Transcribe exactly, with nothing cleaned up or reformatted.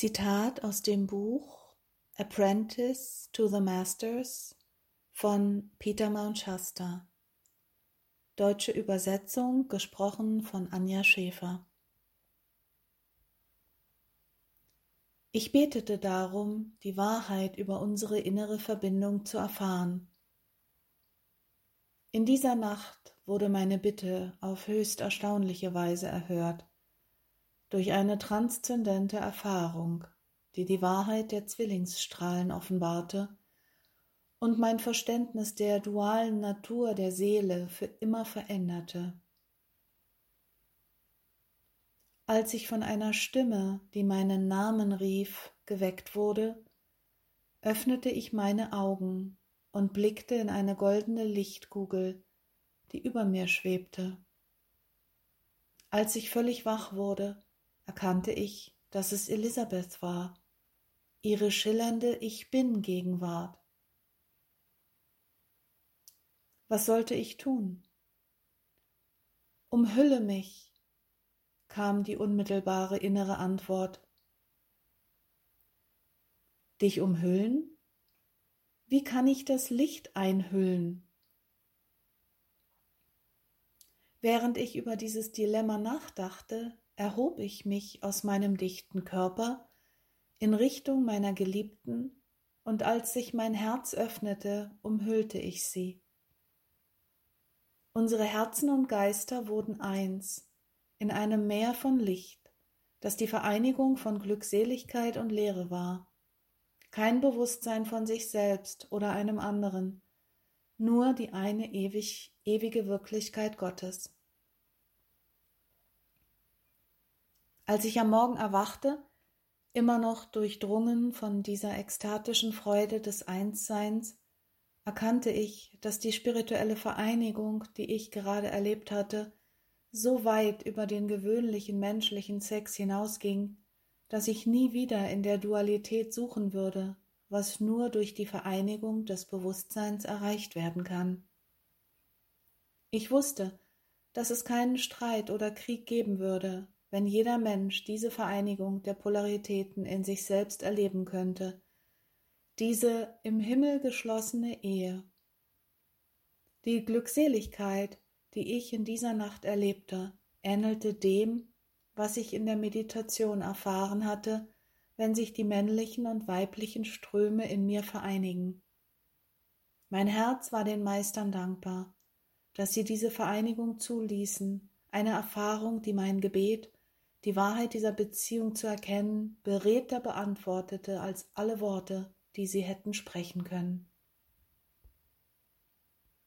Zitat aus dem Buch Apprentice to the Masters von Peter Mount Shasta. Deutsche Übersetzung, gesprochen von Anja Schäfer. Ich betete darum, die Wahrheit über unsere innere Verbindung zu erfahren. In dieser Nacht wurde meine Bitte auf höchst erstaunliche Weise erhört, durch eine transzendente Erfahrung, die die Wahrheit der Zwillingsstrahlen offenbarte und mein Verständnis der dualen Natur der Seele für immer veränderte. Als ich von einer Stimme, die meinen Namen rief, geweckt wurde, öffnete ich meine Augen und blickte in eine goldene Lichtkugel, die über mir schwebte. Als ich völlig wach wurde, erkannte ich, dass es Elisabeth war, ihre schillernde Ich-Bin-Gegenwart. Was sollte ich tun? Umhülle mich, kam die unmittelbare innere Antwort. Dich umhüllen? Wie kann ich das Licht einhüllen? Während ich über dieses Dilemma nachdachte, erhob ich mich aus meinem dichten Körper in Richtung meiner Geliebten, und als sich mein Herz öffnete, umhüllte ich sie. Unsere Herzen und Geister wurden eins, in einem Meer von Licht, das die Vereinigung von Glückseligkeit und Leere war. Kein Bewusstsein von sich selbst oder einem anderen, nur die eine ewig, ewige Wirklichkeit Gottes. Als ich am Morgen erwachte, immer noch durchdrungen von dieser ekstatischen Freude des Einsseins, erkannte ich, dass die spirituelle Vereinigung, die ich gerade erlebt hatte, so weit über den gewöhnlichen menschlichen Sex hinausging, dass ich nie wieder in der Dualität suchen würde, was nur durch die Vereinigung des Bewusstseins erreicht werden kann. Ich wusste, dass es keinen Streit oder Krieg geben würde, wenn jeder Mensch diese Vereinigung der Polaritäten in sich selbst erleben könnte, diese im Himmel geschlossene Ehe. Die Glückseligkeit, die ich in dieser Nacht erlebte, ähnelte dem, was ich in der Meditation erfahren hatte, wenn sich die männlichen und weiblichen Ströme in mir vereinigen. Mein Herz war den Meistern dankbar, dass sie diese Vereinigung zuließen, eine Erfahrung, die mein Gebet, die Wahrheit dieser Beziehung zu erkennen, beredter beantwortete als alle Worte, die sie hätten sprechen können.